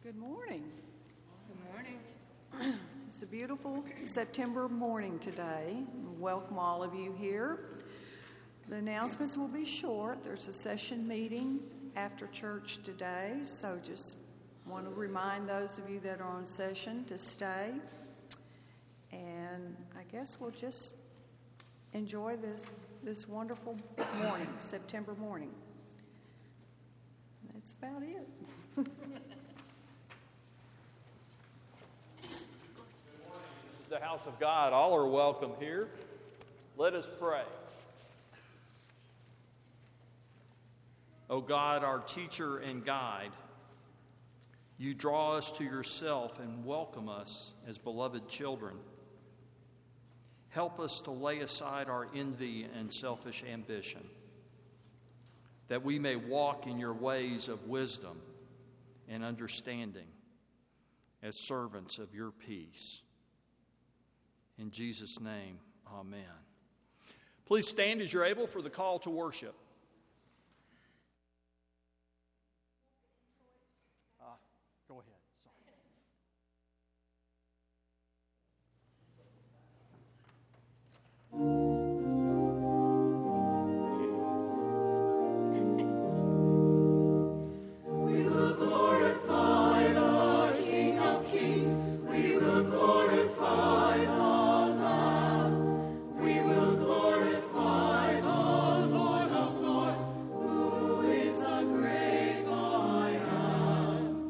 Good morning. Good morning. It's a beautiful September morning today. Welcome all of you here. The announcements will be short. There's a session meeting after church today, so just want to remind those of you that are on session to stay. And I guess we'll just enjoy this wonderful morning, September morning. That's about it. The house of God. All are welcome here. Let us pray. O God, our teacher and guide, you draw us to yourself and welcome us as beloved children. Help us to lay aside our envy and selfish ambition, that we may walk in your ways of wisdom and understanding as servants of your peace. In Jesus' name, amen. Please stand as you're able for the call to worship. Go ahead. We will glorify the King of Kings. We will glorify the Lamb. We will glorify the Lord of Lords, who is the great I am.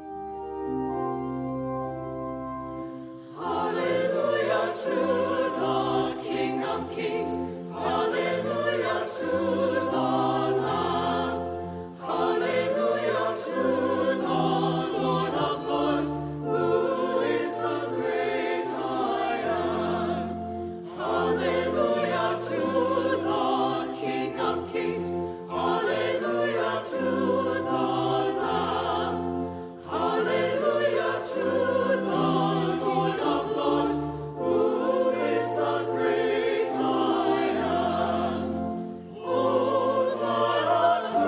Hallelujah to the King of Kings. Hallelujah to the Lamb. Hallelujah to the Lord of Lords, who is the great I am. Hallelujah to the King of Kings. Hallelujah to the Lamb. Hallelujah to the Lord of Lords, who is the great I am. Hosanna to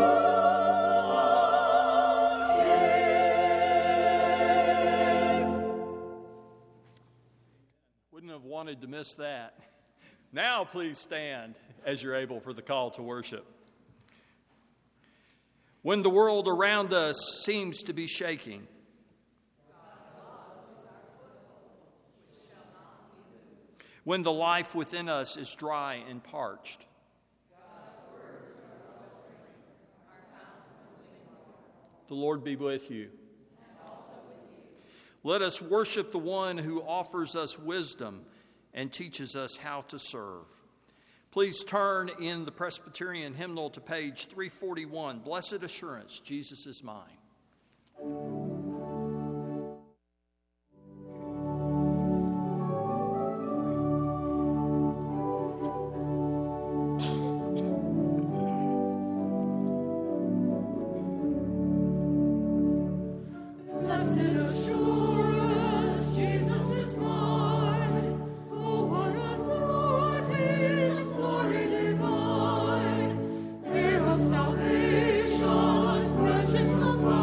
the King. Wouldn't have wanted to miss that. Now please stand as you're able for the call to worship. When the world around us seems to be shaking, when the life within us is dry and parched, the Lord be with you. Let us worship the one who offers us wisdom and teaches us how to serve. Please turn in the Presbyterian hymnal to page 341, Blessed Assurance, Jesus is mine. Blessed assurance, Jesus is mine. Oh, what authorities of glory divine! Heir of salvation, purchase of life.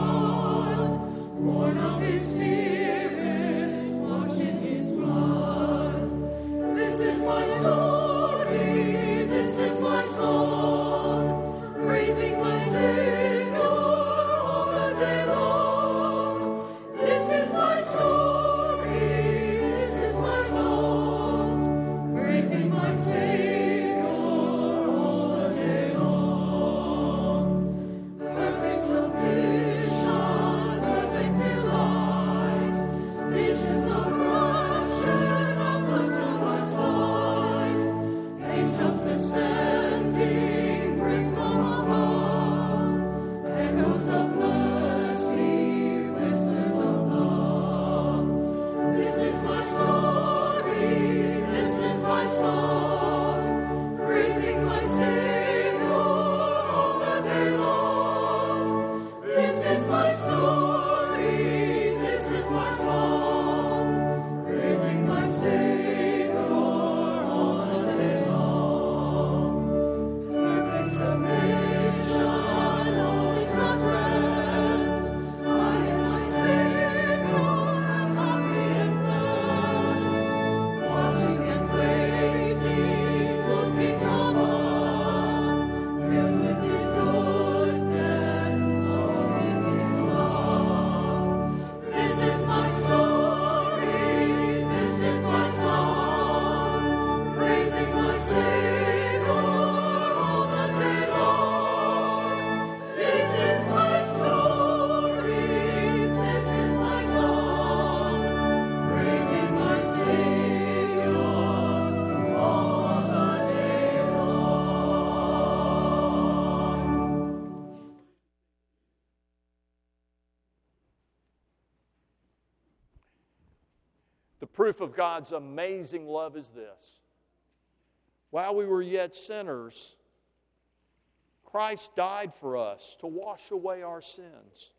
proof of God's amazing love is this. While we were yet sinners, Christ died for us to wash away our sins.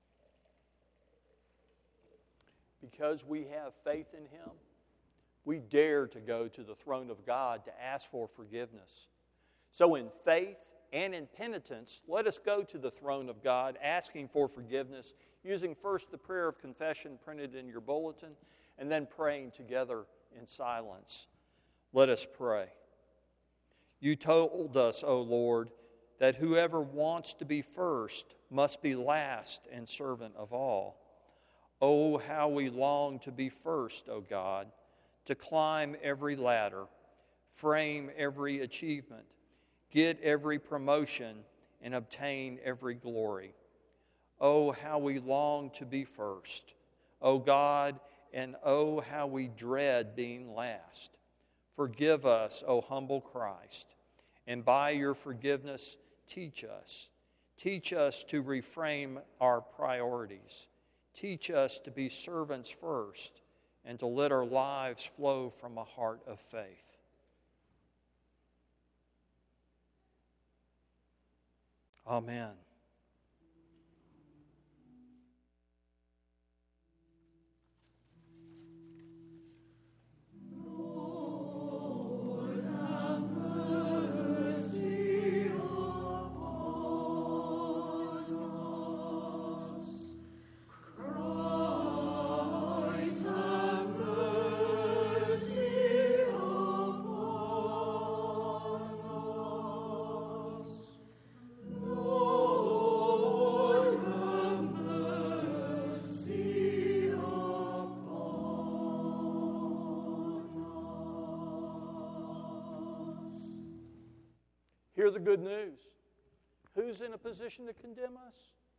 Because we have faith in Him, we dare to go to the throne of God to ask for forgiveness. So in faith and in penitence, let us go to the throne of God asking for forgiveness, using first the prayer of confession printed in your bulletin, and then praying together in silence. Let us pray. You told us, O Lord, that whoever wants to be first must be last and servant of all. Oh, how we long to be first, O God, to climb every ladder, frame every achievement, get every promotion, and obtain every glory. Oh, how we long to be first, O God, and oh, how we dread being last. Forgive us, O humble Christ, and by your forgiveness, teach us. Teach us to reframe our priorities. Teach us to be servants first and to let our lives flow from a heart of faith. Amen. Hear the good news. Who's in a position to condemn us?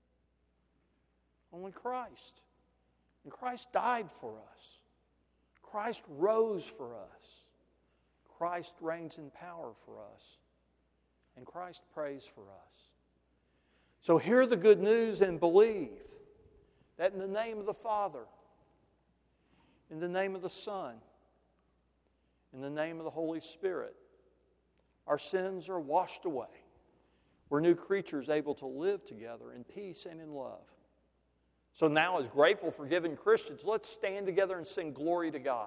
Only Christ. And Christ died for us. Christ rose for us. Christ reigns in power for us. And Christ prays for us. So hear the good news and believe that in the name of the Father, in the name of the Son, in the name of the Holy Spirit, our sins are washed away. We're new creatures able to live together in peace and in love. So now, as grateful, forgiven Christians, let's stand together and sing glory to God.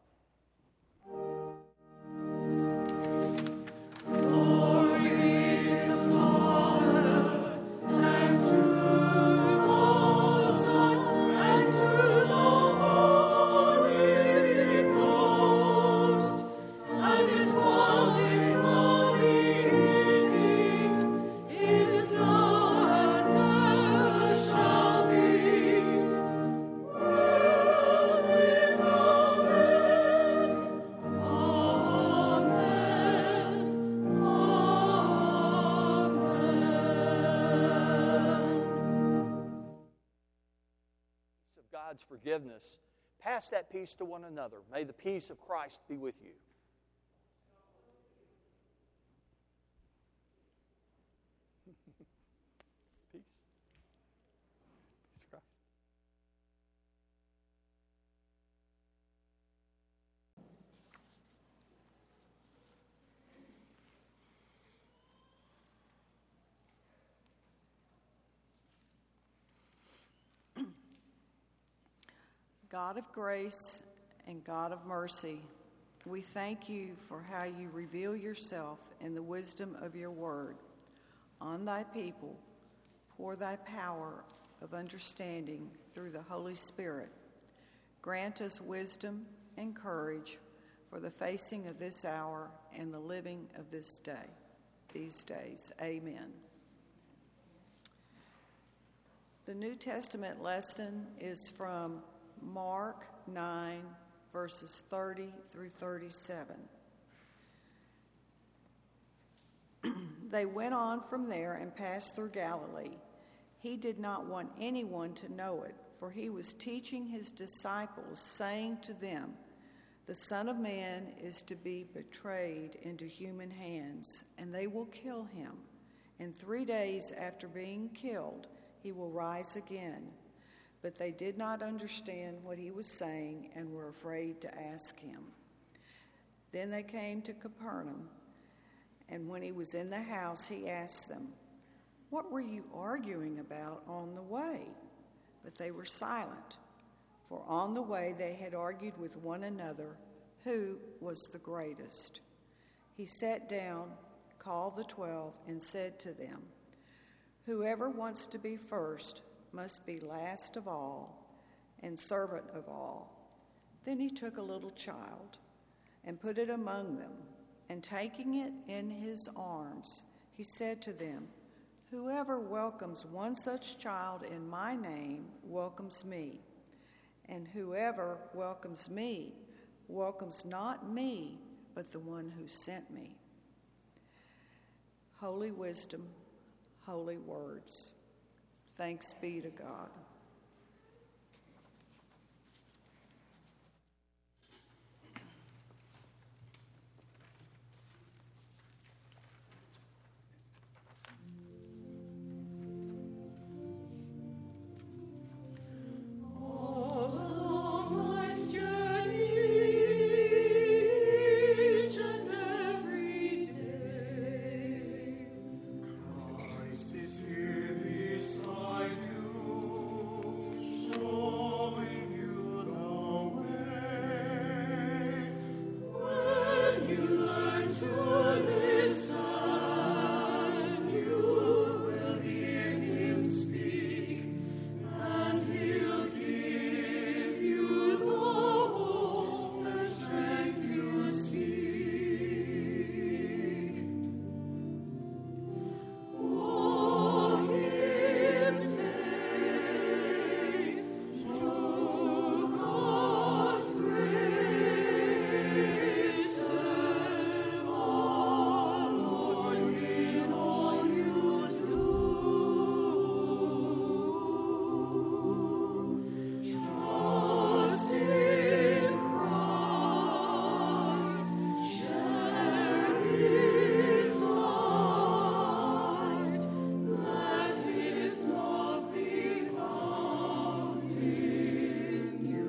God's forgiveness, pass that peace to one another. May the peace of Christ be with you. Peace. Peace of Christ. God of grace and God of mercy, we thank you for how you reveal yourself in the wisdom of your word. On thy people, pour thy power of understanding through the Holy Spirit. Grant us wisdom and courage for the facing of this hour and the living of this day, these days. Amen. The New Testament lesson is from Mark 9, verses 30 through 37. They went on from there and passed through Galilee. He did not want anyone to know it, for he was teaching his disciples, saying to them, "The Son of Man is to be betrayed into human hands, and they will kill him. And 3 days after being killed, he will rise again." But they did not understand what he was saying and were afraid to ask him. Then they came to Capernaum, and when he was in the house, he asked them, "What were you arguing about on the way?" But they were silent, for on the way they had argued with one another who was the greatest. He sat down, called the 12, and said to them, "Whoever wants to be first must be last of all and servant of all." Then he took a little child and put it among them, and taking it in his arms, he said to them, "Whoever welcomes one such child in my name welcomes me, and whoever welcomes me welcomes not me, but the one who sent me." Holy wisdom, holy words. Thanks be to God. Christ is here beside you, showing you the way. When you learn to listen, you will hear him speak, and he'll give you the hope and strength you seek. Walk in faith, show God's grace, serve our Lord in all you do. Trust in Christ, share his light, let his love be found in you.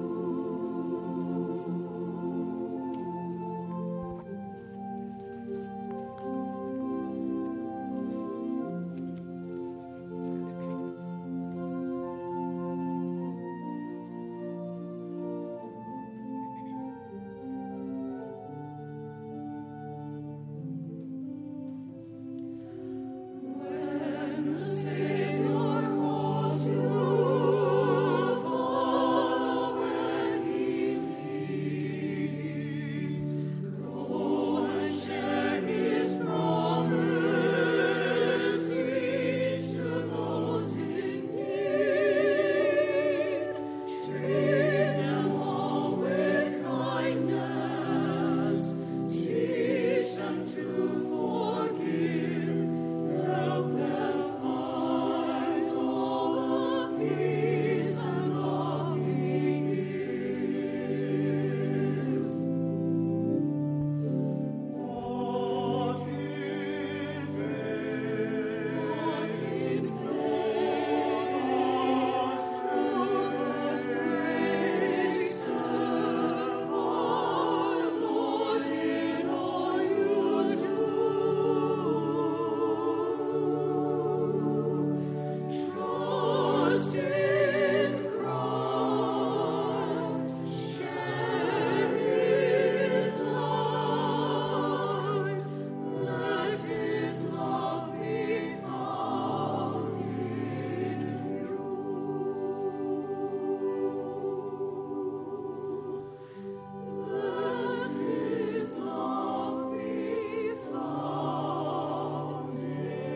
When the Savior calls you, follow when he leads. Go and share his promise, reach to those in need. Treat them all with kindness, teach them to forgive. Help them find all the peace and love he gives. Walk in faith, God's grace, serve our Lord in all you do. Trust in Christ, share his light, let his love be found in you. Let his love be found in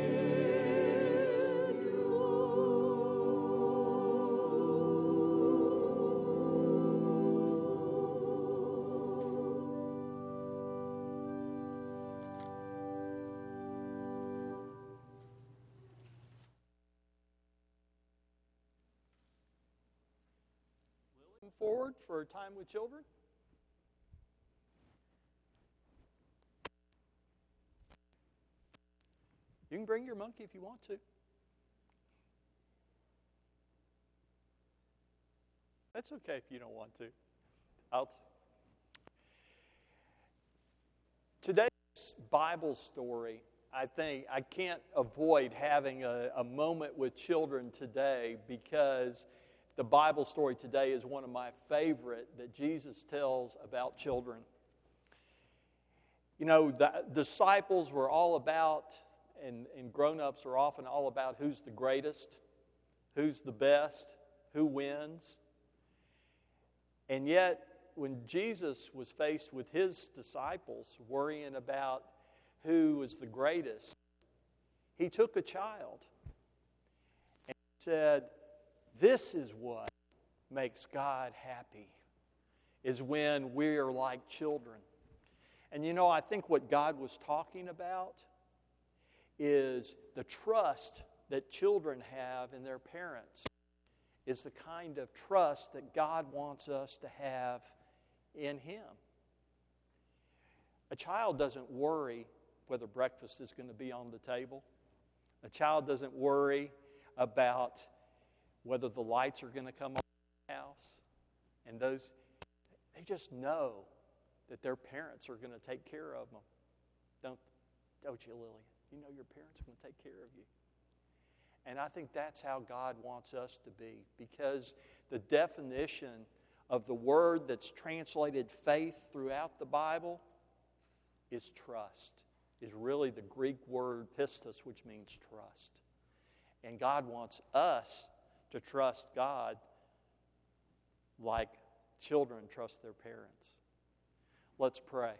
you. Move forward for a time with children. You can bring your monkey if you want to. That's okay if you don't want to. Today's Bible story, I think, I can't avoid having a moment with children today because the Bible story today is one of my favorite that Jesus tells about children. You know, the disciples were all about, and grown-ups are often all about who's the greatest, who's the best, who wins. And yet, when Jesus was faced with his disciples worrying about who was the greatest, he took a child and said, this is what makes God happy, is when we are like children. And you know, I think what God was talking about is the trust that children have in their parents is the kind of trust that God wants us to have in Him. A child doesn't worry whether breakfast is going to be on the table. A child doesn't worry about whether the lights are going to come on in the house. And they just know that their parents are going to take care of them. Don't you, Lillian? You know your parents are going to take care of you. And I think that's how God wants us to be, because the definition of the word that's translated faith throughout the Bible is trust, is really the Greek word pistis, which means trust. And God wants us to trust God like children trust their parents. Let's pray.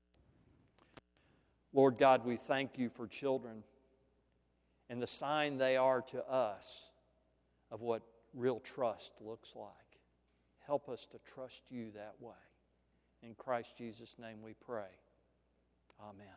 Lord God, we thank you for children and the sign they are to us of what real trust looks like. Help us to trust you that way. In Christ Jesus' name we pray. Amen.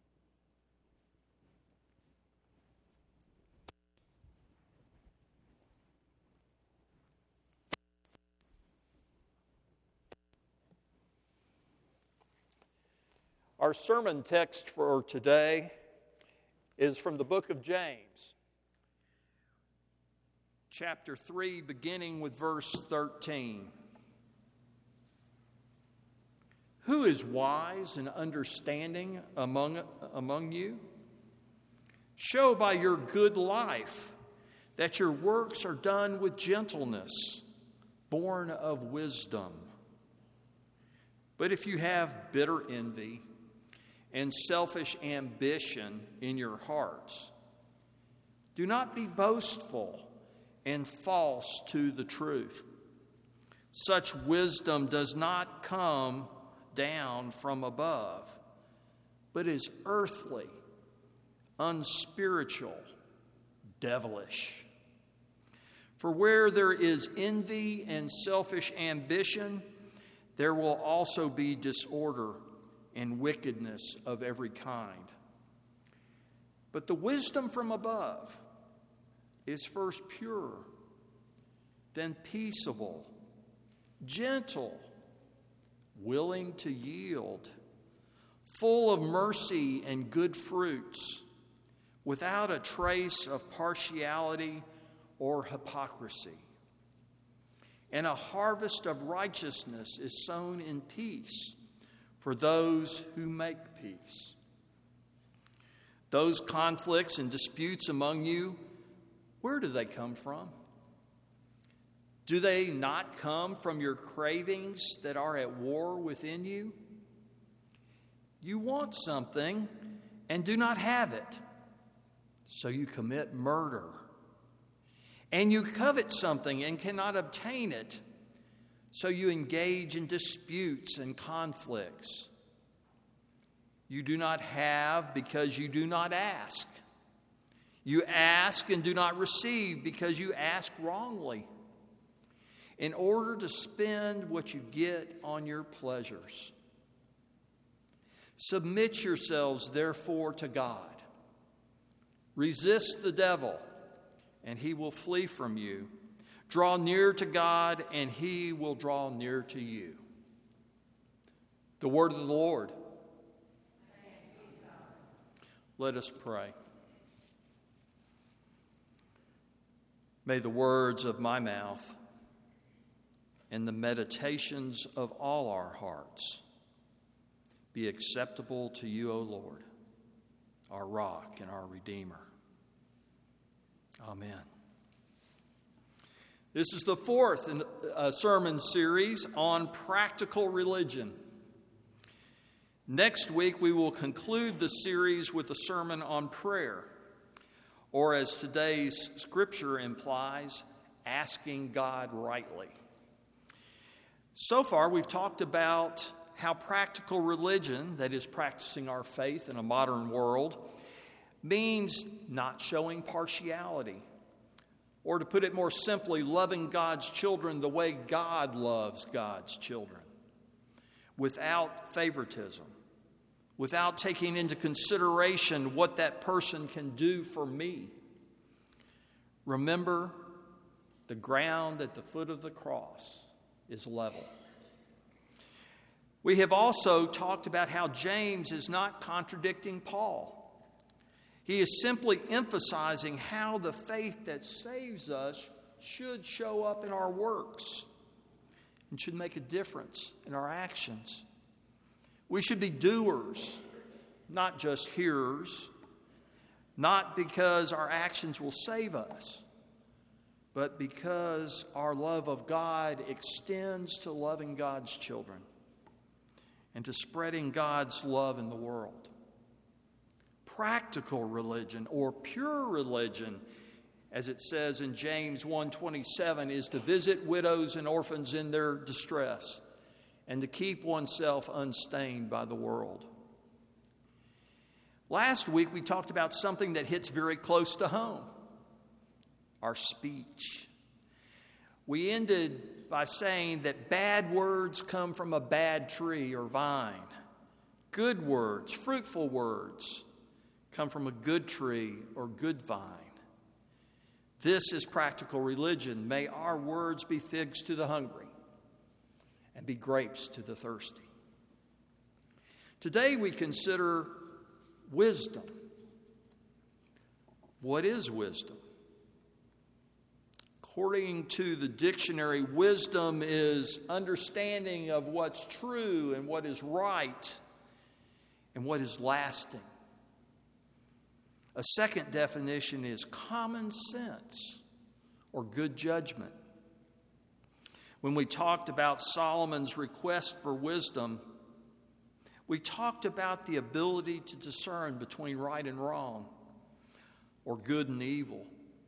Our sermon text for today is from the book of James, chapter 3, beginning with verse 13. Who is wise and understanding among you? Show by your good life that your works are done with gentleness, born of wisdom. But if you have bitter envy and selfish ambition in your hearts, do not be boastful and false to the truth. Such wisdom does not come down from above, but is earthly, unspiritual, devilish. For where there is envy and selfish ambition, there will also be disorder and wickedness of every kind. But the wisdom from above is first pure, then peaceable, gentle, willing to yield, full of mercy and good fruits, without a trace of partiality or hypocrisy. And a harvest of righteousness is sown in peace for those who make peace. Those conflicts and disputes among you, where do they come from? Do they not come from your cravings that are at war within you? You want something and do not have it, so you commit murder. And you covet something and cannot obtain it, so you engage in disputes and conflicts. You do not have because you do not ask. You ask and do not receive because you ask wrongly, in order to spend what you get on your pleasures. Submit yourselves, therefore, to God. Resist the devil, and he will flee from you. Draw near to God, and he will draw near to you. The word of the Lord. Let us pray. May the words of my mouth and the meditations of all our hearts be acceptable to you, O Lord, our rock and our Redeemer. Amen. This is the fourth sermon series on practical religion. Next week, we will conclude the series with a sermon on prayer, or as today's scripture implies, asking God rightly. So far, we've talked about how practical religion, that is, practicing our faith in a modern world, means not showing partiality. Or to put it more simply, loving God's children the way God loves God's children, without favoritism, without taking into consideration what that person can do for me. Remember, the ground at the foot of the cross is level. We have also talked about how James is not contradicting Paul. He is simply emphasizing how the faith that saves us should show up in our works and should make a difference in our actions. We should be doers, not just hearers, not because our actions will save us, but because our love of God extends to loving God's children and to spreading God's love in the world. Practical religion, or pure religion, as it says in James 1:27, is to visit widows and orphans in their distress and to keep oneself unstained by the world. Last week, we talked about something that hits very close to home: our speech. We ended by saying that bad words come from a bad tree or vine. Good words, fruitful words, come from a good tree or good vine. This is practical religion. May our words be figs to the hungry and be grapes to the thirsty. Today we consider wisdom. What is wisdom? According to the dictionary, wisdom is understanding of what's true and what is right and what is lasting. A second definition is common sense or good judgment. When we talked about Solomon's request for wisdom, we talked about the ability to discern between right and wrong or good and evil.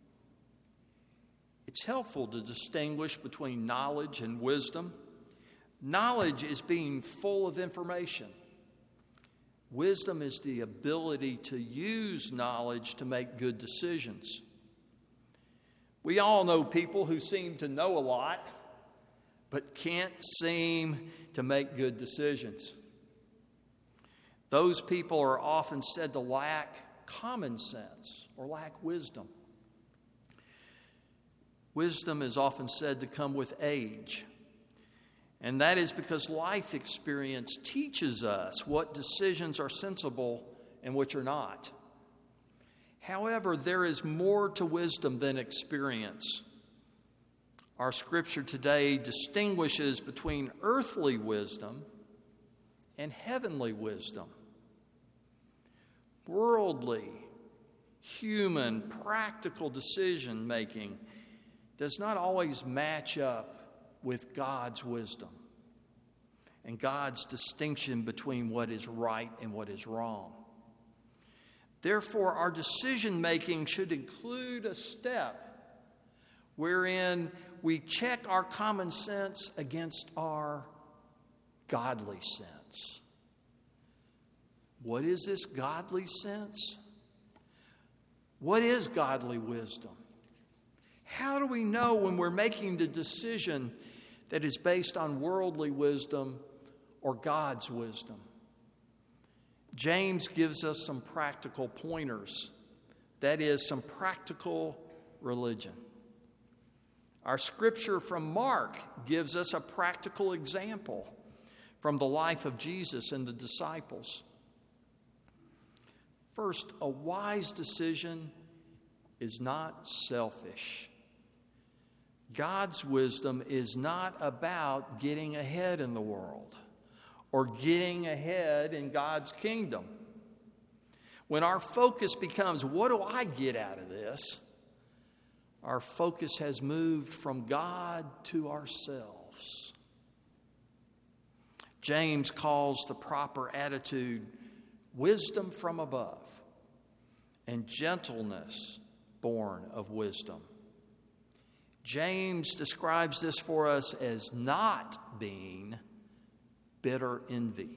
It's helpful to distinguish between knowledge and wisdom. Knowledge is being full of information. Wisdom is the ability to use knowledge to make good decisions. We all know people who seem to know a lot, but can't seem to make good decisions. Those people are often said to lack common sense or lack wisdom. Wisdom is often said to come with age. And that is because life experience teaches us what decisions are sensible and which are not. However, there is more to wisdom than experience. Our scripture today distinguishes between earthly wisdom and heavenly wisdom. Worldly, human, practical decision making does not always match up with God's wisdom and God's distinction between what is right and what is wrong. Therefore, our decision making should include a step wherein we check our common sense against our godly sense. What is this godly sense? What is godly wisdom? How do we know when we're making the decision that is based on worldly wisdom or God's wisdom? James gives us some practical pointers. That is, some practical religion. Our scripture from Mark gives us a practical example from the life of Jesus and the disciples. First, a wise decision is not selfish. God's wisdom is not about getting ahead in the world or getting ahead in God's kingdom. When our focus becomes, what do I get out of this? Our focus has moved from God to ourselves. James calls the proper attitude wisdom from above and gentleness born of wisdom. James describes this for us as not being bitter envy.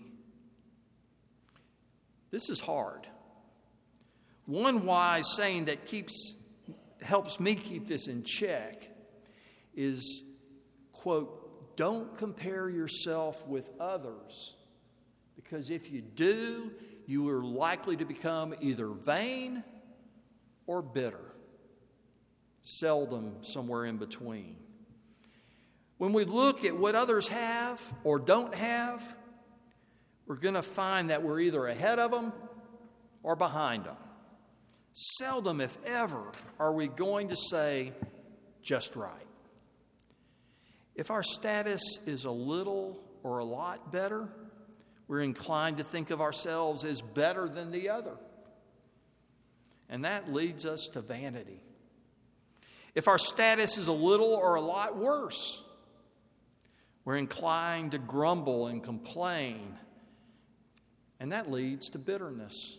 This is hard. One wise saying that helps me keep this in check is, quote, don't compare yourself with others, because if you do, you are likely to become either vain or bitter. Seldom somewhere in between. When we look at what others have or don't have, we're going to find that we're either ahead of them or behind them. Seldom, if ever, are we going to say just right. If our status is a little or a lot better, we're inclined to think of ourselves as better than the other. And that leads us to vanity. If our status is a little or a lot worse, we're inclined to grumble and complain. And that leads to bitterness.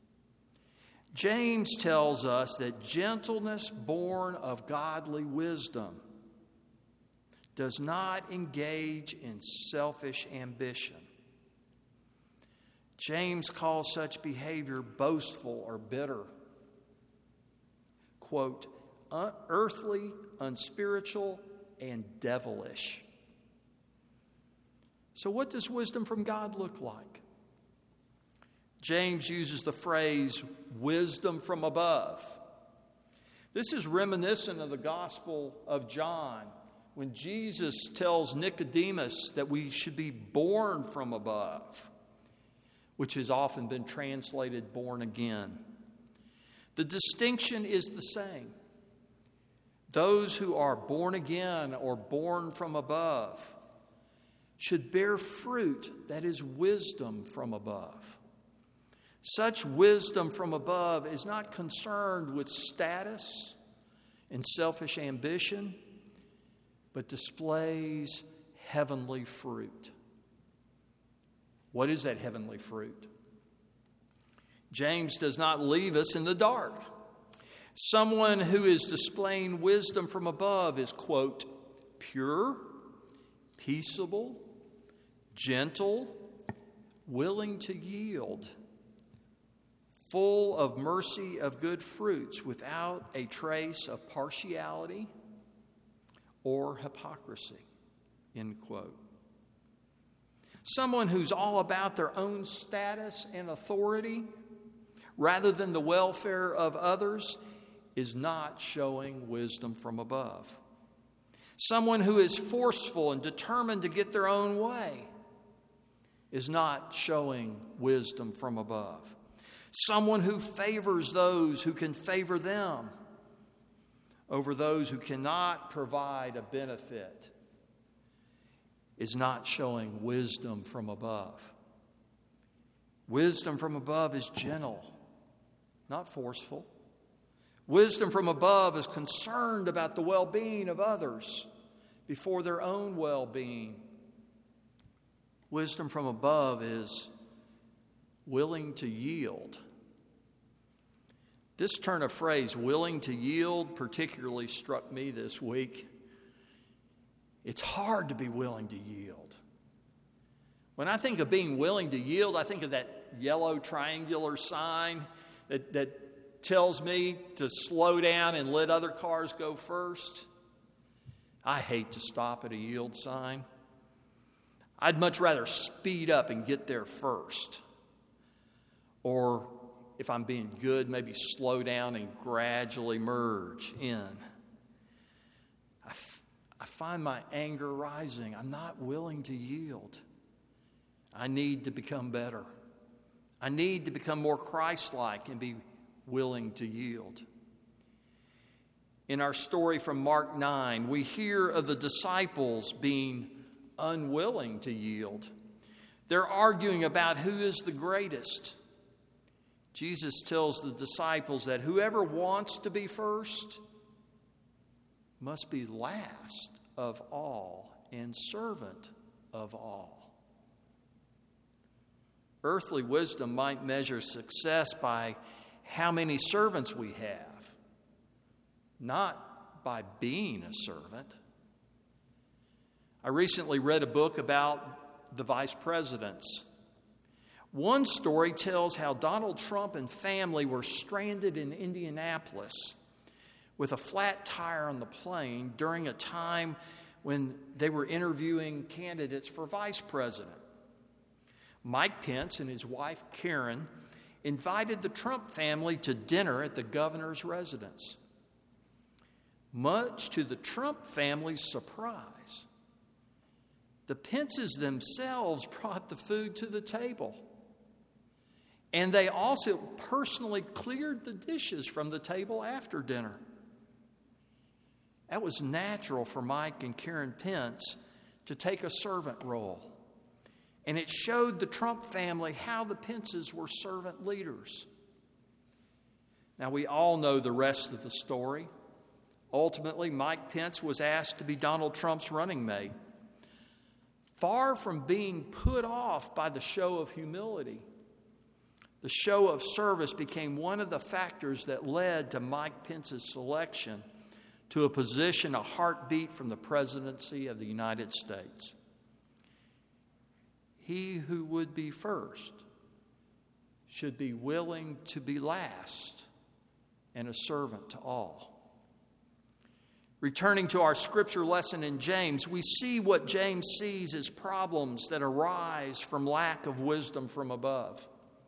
James tells us that gentleness born of godly wisdom does not engage in selfish ambition. James calls such behavior boastful or bitter. Quote, earthly, unspiritual, and devilish. So what does wisdom from God look like? James uses the phrase wisdom from above. This is reminiscent of the Gospel of John, when Jesus tells Nicodemus that we should be born from above, which has often been translated born again. The distinction is the same. Those who are born again or born from above should bear fruit that is wisdom from above. Such wisdom from above is not concerned with status and selfish ambition, but displays heavenly fruit. What is that heavenly fruit? James does not leave us in the dark. Someone who is displaying wisdom from above is, quote, pure, peaceable, gentle, willing to yield, full of mercy of good fruits, without a trace of partiality or hypocrisy, end quote. Someone who's all about their own status and authority rather than the welfare of others is not showing wisdom from above. Someone who is forceful and determined to get their own way is not showing wisdom from above. Someone who favors those who can favor them over those who cannot provide a benefit is not showing wisdom from above. Wisdom from above is gentle, not forceful. Wisdom from above is concerned about the well-being of others before their own well-being. Wisdom from above is willing to yield. This turn of phrase, willing to yield, particularly struck me this week. It's hard to be willing to yield. When I think of being willing to yield, I think of that yellow triangular sign that tells me to slow down and let other cars go first. I hate to stop at a yield sign. I'd much rather speed up and get there first. Or if I'm being good, maybe slow down and gradually merge in. I find my anger rising. I'm not willing to yield. I need to become better. I need to become more Christ-like and be willing to yield. In our story from Mark 9, we hear of the disciples being unwilling to yield. They're arguing about who is the greatest. Jesus tells the disciples that whoever wants to be first must be last of all and servant of all. Earthly wisdom might measure success by how many servants we have, not by being a servant. I recently read a book about the vice presidents. One story tells how Donald Trump and family were stranded in Indianapolis with a flat tire on the plane during a time when they were interviewing candidates for vice president. Mike Pence and his wife Karen invited the Trump family to dinner at the governor's residence. Much to the Trump family's surprise, the Pences themselves brought the food to the table. And they also personally cleared the dishes from the table after dinner. That was natural for Mike and Karen Pence to take a servant role. And it showed the Trump family how the Pences were servant leaders. Now, we all know the rest of the story. Ultimately, Mike Pence was asked to be Donald Trump's running mate. Far from being put off by the show of humility, the show of service became one of the factors that led to Mike Pence's selection to a position a heartbeat from the presidency of the United States. He who would be first should be willing to be last and a servant to all. Returning to our scripture lesson in James, we see what James sees as problems that arise from lack of wisdom from above.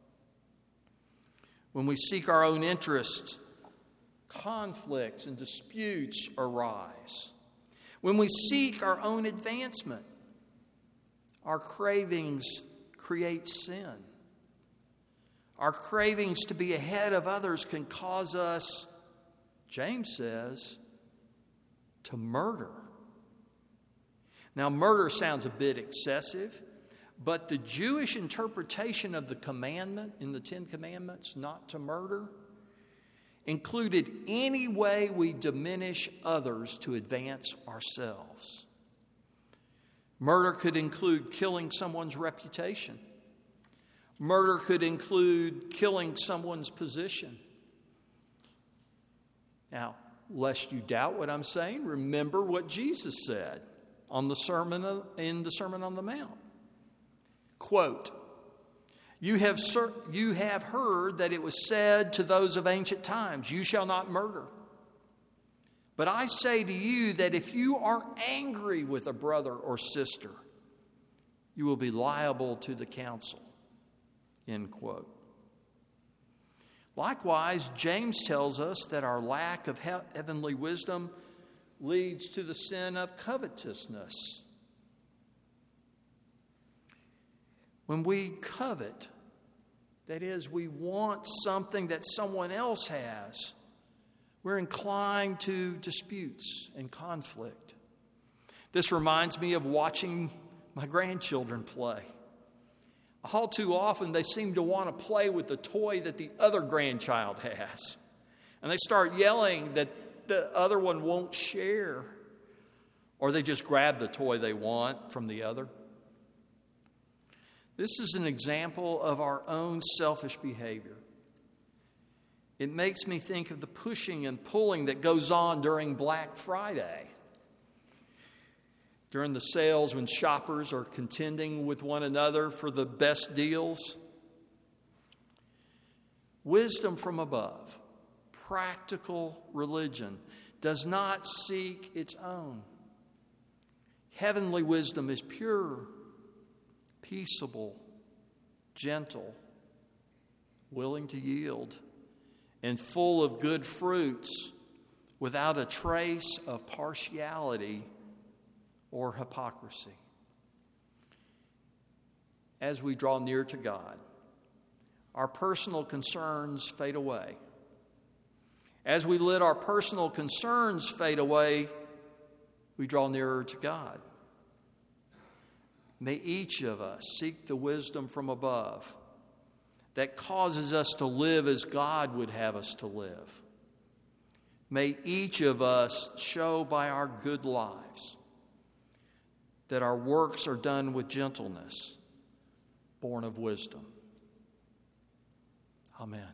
When we seek our own interests, conflicts and disputes arise. When we seek our own advancement, our cravings create sin. Our cravings to be ahead of others can cause us, James says, to murder. Now, murder sounds a bit excessive, but the Jewish interpretation of the commandment in the Ten Commandments, not to murder, included any way we diminish others to advance ourselves. Murder could include killing someone's reputation. Murder could include killing someone's position. Now, lest you doubt what I'm saying, remember what Jesus said in the Sermon on the Mount. Quote, You have heard that it was said to those of ancient times, you shall not murder. But I say to you that if you are angry with a brother or sister, you will be liable to the council. End quote. Likewise, James tells us that our lack of heavenly wisdom leads to the sin of covetousness. When we covet, that is, we want something that someone else has, we're inclined to disputes and conflict. This reminds me of watching my grandchildren play. All too often, they seem to want to play with the toy that the other grandchild has. And they start yelling that the other one won't share. Or they just grab the toy they want from the other. This is an example of our own selfish behavior. It makes me think of the pushing and pulling that goes on during Black Friday. During the sales when shoppers are contending with one another for the best deals. Wisdom from above, practical religion, does not seek its own. Heavenly wisdom is pure, peaceable, gentle, willing to yield, and full of good fruits, without a trace of partiality or hypocrisy. As we draw near to God, our personal concerns fade away, As we let our personal concerns fade away, we draw nearer to God. May each of us seek the wisdom from above that causes us to live as God would have us to live. May each of us show by our good lives that our works are done with gentleness, born of wisdom. Amen.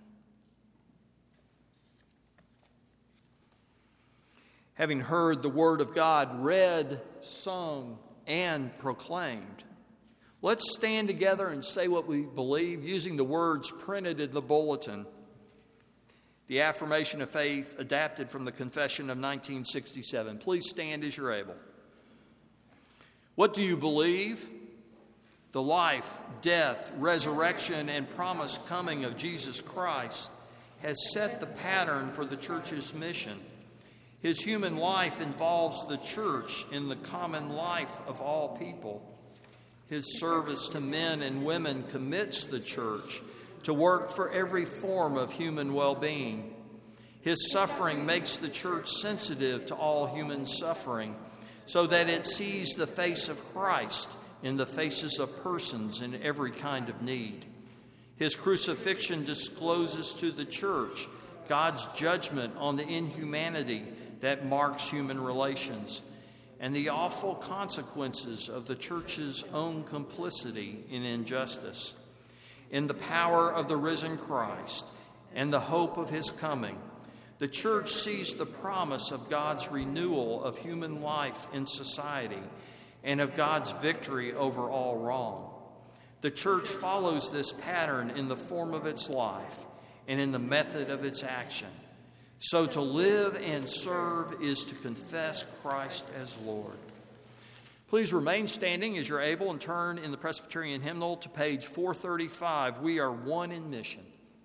Having heard the Word of God read, sung, and proclaimed, let's stand together and say what we believe using the words printed in the bulletin. The affirmation of faith adapted from the Confession of 1967. Please stand as you're able. What do you believe? The life, death, resurrection, and promised coming of Jesus Christ has set the pattern for the church's mission. His human life involves the church in the common life of all people. His service to men and women commits the church to work for every form of human well-being. His suffering makes the church sensitive to all human suffering, so that it sees the face of Christ in the faces of persons in every kind of need. His crucifixion discloses to the church God's judgment on the inhumanity that marks human relations and the awful consequences of the church's own complicity in injustice. In the power of the risen Christ and the hope of his coming, the church sees the promise of God's renewal of human life in society and of God's victory over all wrong. The church follows this pattern in the form of its life and in the method of its action. So to live and serve is to confess Christ as Lord. Please remain standing as you're able and turn in the Presbyterian hymnal to page 435. We are one in mission.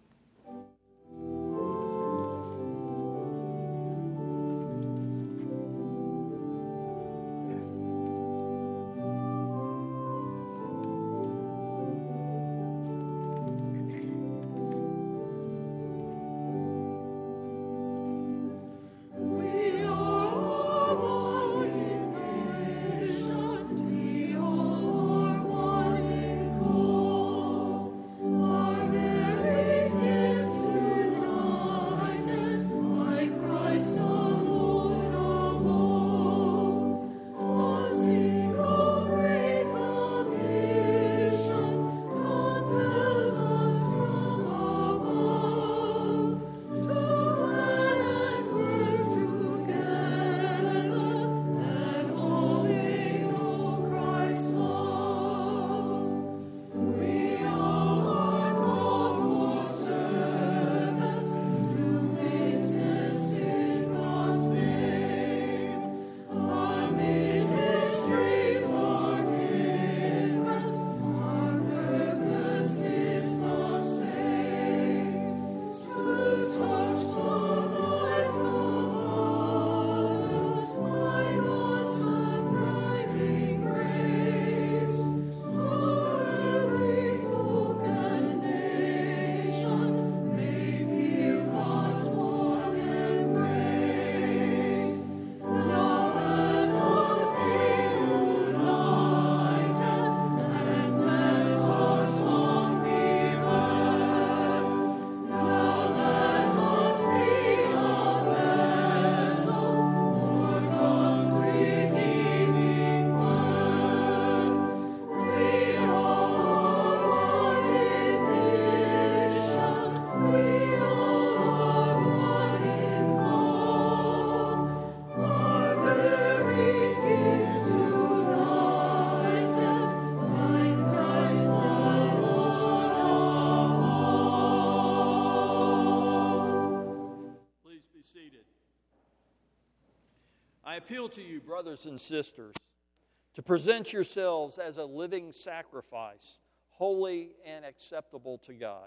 I appeal to you, brothers and sisters, to present yourselves as a living sacrifice, holy and acceptable to God.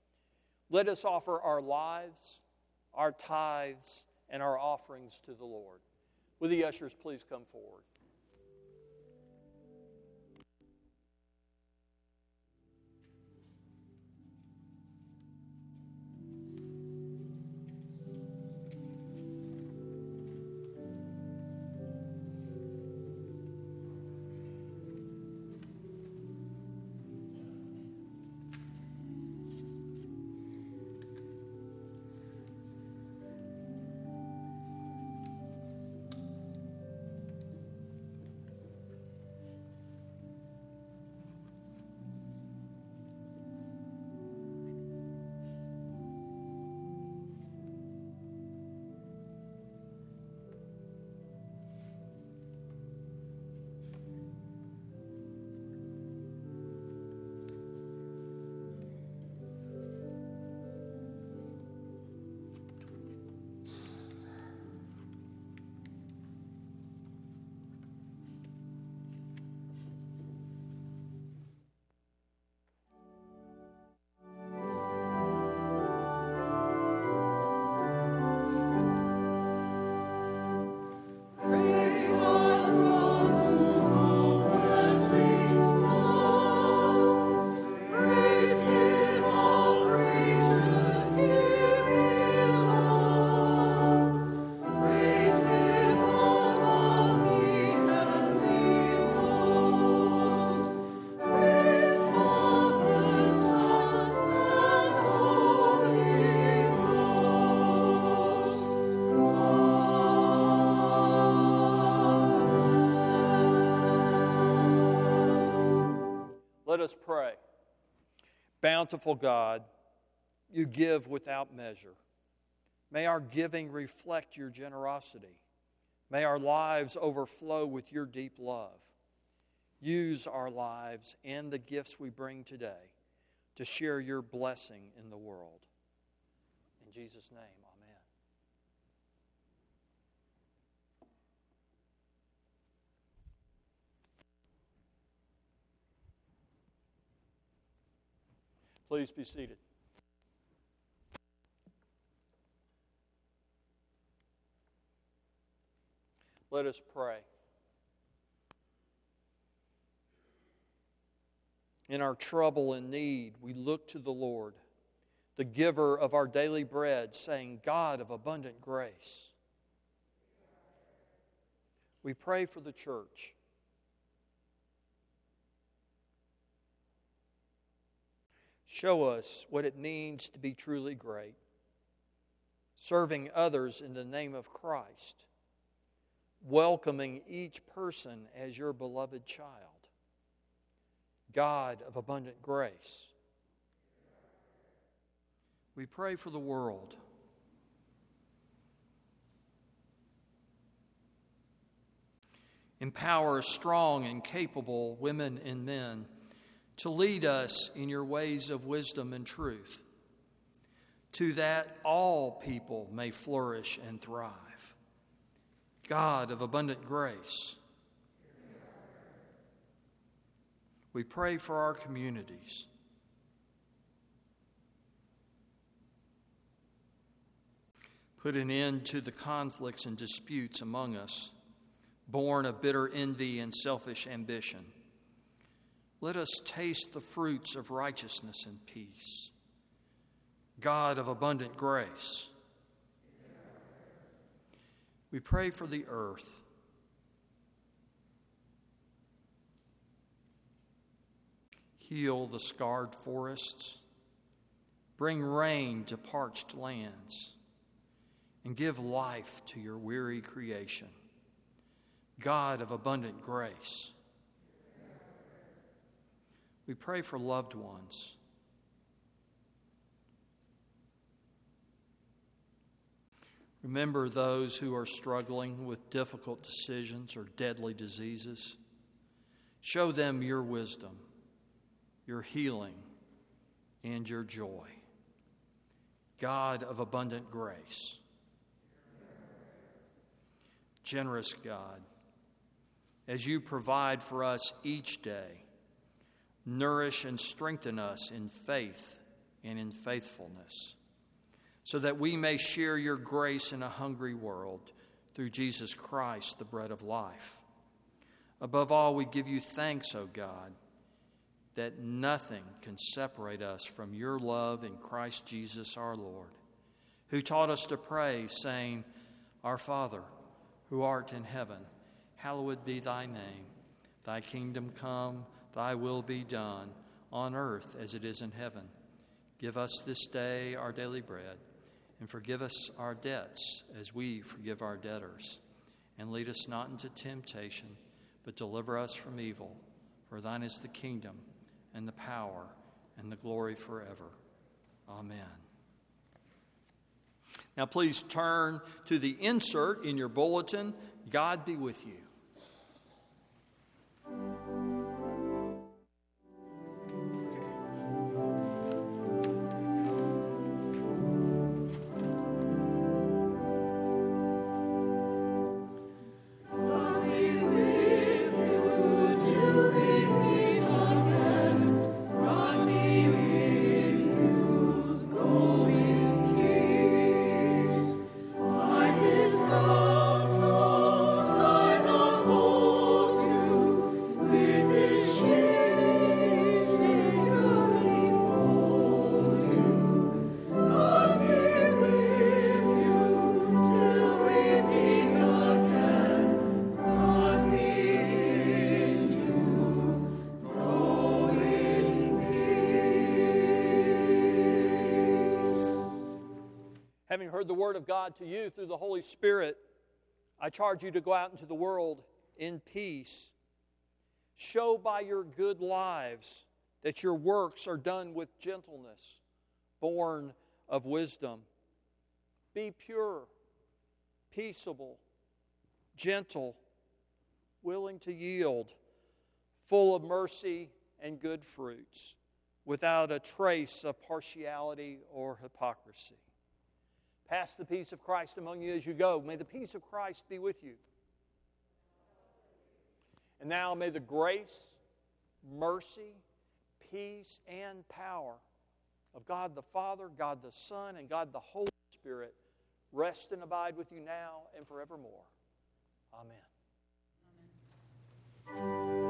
Let us offer our lives, our tithes, and our offerings to the Lord. Will the ushers please come forward? Let us pray. Bountiful God, you give without measure. May our giving reflect your generosity. May our lives overflow with your deep love. Use our lives and the gifts we bring today to share your blessing in the world. In Jesus' name, amen. Please be seated. Let us pray. In our trouble and need, we look to the Lord, the giver of our daily bread, saying, God of abundant grace. We pray for the church. Show us what it means to be truly great, serving others in the name of Christ, welcoming each person as your beloved child. God of abundant grace. We pray for the world. Empower strong and capable women and men to lead us in your ways of wisdom and truth, to that all people may flourish and thrive. God of abundant grace. We pray for our communities. Put an end to the conflicts and disputes among us, born of bitter envy and selfish ambition. Let us taste the fruits of righteousness and peace. God of abundant grace. We pray for the earth. Heal the scarred forests, bring rain to parched lands, and give life to your weary creation. God of abundant grace. We pray for loved ones. Remember those who are struggling with difficult decisions or deadly diseases. Show them your wisdom, your healing, and your joy. God of abundant grace. Generous God, as you provide for us each day, nourish and strengthen us in faith and in faithfulness, so that we may share your grace in a hungry world through Jesus Christ, the bread of life. Above all, we give you thanks, O God, that nothing can separate us from your love in Christ Jesus our Lord, who taught us to pray, saying, Our Father, who art in heaven, hallowed be thy name. Thy kingdom come, thy will be done, on earth as it is in heaven. Give us this day our daily bread, and forgive us our debts as we forgive our debtors. And lead us not into temptation, but deliver us from evil. For thine is the kingdom, and the power, and the glory forever. Amen. Now please turn to the insert in your bulletin, God be with you. Having heard the word of God to you through the Holy Spirit, I charge you to go out into the world in peace. Show by your good lives that your works are done with gentleness, born of wisdom. Be pure, peaceable, gentle, willing to yield, full of mercy and good fruits, without a trace of partiality or hypocrisy. Pass the peace of Christ among you as you go. May the peace of Christ be with you. And now may the grace, mercy, peace, and power of God the Father, God the Son, and God the Holy Spirit rest and abide with you now and forevermore. Amen. Amen.